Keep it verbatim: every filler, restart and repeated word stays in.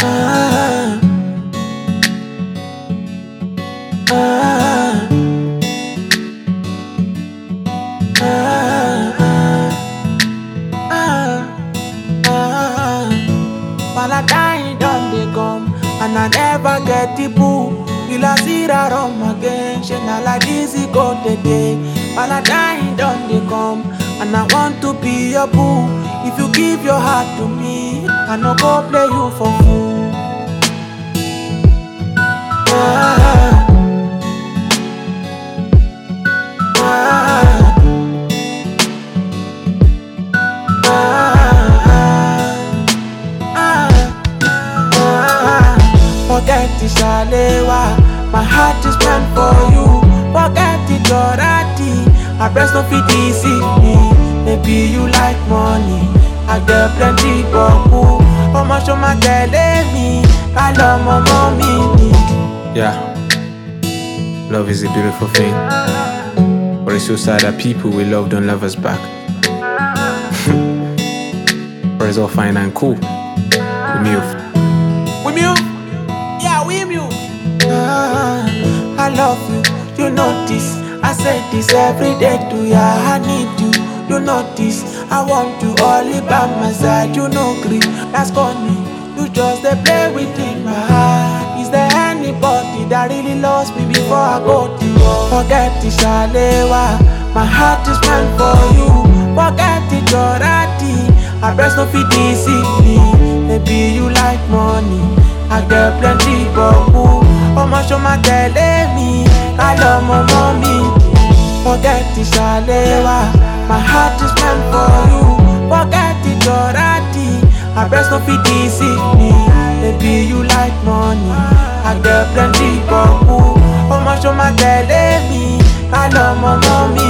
Ah, ah, ah, ah, ah. Valentine done dey come, and I never get the boo. Will I see that rum again? She not like this, it go the day. Valentine done dey come, and I want to be your boo. If you give your heart to me, I no go play you for fool. Ah, ah, ah, ah. Forget the shalewa, my heart is meant for you. Forget the dorati, I breast no fit deceive me. Maybe you like money, I get plenty boku. How much of my telling me? I love my mommy. Yeah, love is a beautiful thing, but it's so sad that people we love don't love us back. But it's all fine and cool. We move. We mute, yeah, we mute. Ah, I love you, you know this. I say this every day to ya. I need you, you know this. I want you all by my side. You know green, that's funny. You just they play within my heart. Is there anybody that really loves me before I go to war? Forget the shalewa, my heart is meant for you. Forget the dorati, I breast no fit deceive me. Maybe you like money, I get plenty boku. How much of my telling me? I love my mommy. Forget the shalewa, my heart is meant for you. Forget the dorati, I breast no fit deceive me. Maybe you like money, I get plenty boku. How much of my telling me? I love my mommy.